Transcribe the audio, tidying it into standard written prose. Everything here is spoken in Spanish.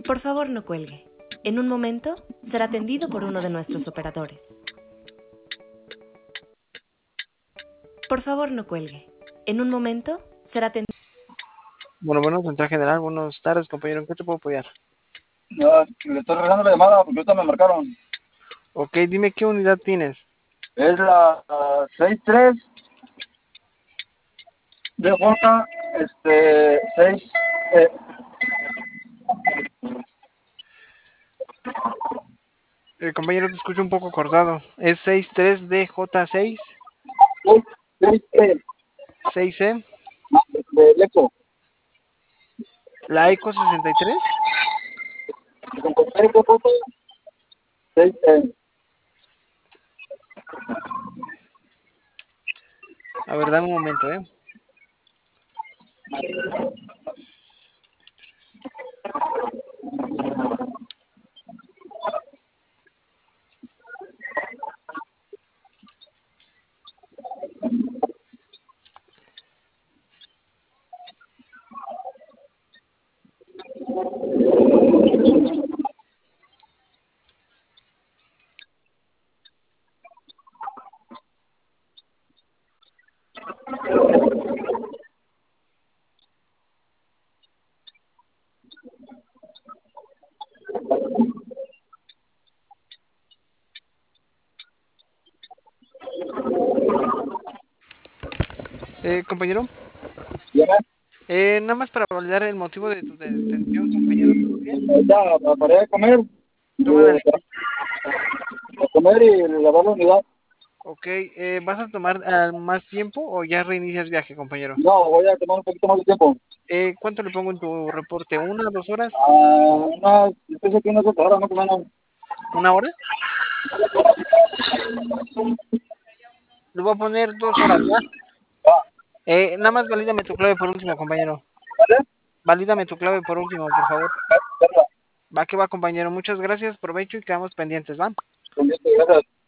Por favor, no cuelgue. En un momento será atendido por uno de nuestros operadores. Por favor, no cuelgue. En un momento será atendido. Bueno, Central General, buenas tardes, compañero. ¿En qué te puedo apoyar? Ya, le estoy regresando la llamada porque ahorita me marcaron. Ok, dime qué unidad tienes. Es la 63 DJ, 6. Compañero, te escucho un poco cortado. ¿Es 63DJ6? 6, 6C. de Leco. ¿La ECO 63? 56 DJ, 6. A ver, dame un momento, ¿eh? Compañero, Ya, nada más para validar el motivo de tu detención, compañero. ¿Todo bien? ahorita paré de comer. Toma la De comer y lavar la unidad. Ok, ¿vas a tomar más tiempo o ya reinicias viaje, compañero? No, voy a tomar un poquito más de tiempo. ¿Cuánto le pongo en tu reporte? ¿Una, 2 horas? Yo pienso que unas 8 horas más o menos. ¿Una hora? Le voy a poner 2 horas, ¿ya? Nada más valídame tu clave por último, compañero. ¿Vale? Valídame tu clave por último, por favor. Verla. Va que va, compañero. Muchas gracias, provecho y quedamos pendientes, ¿va? Gracias.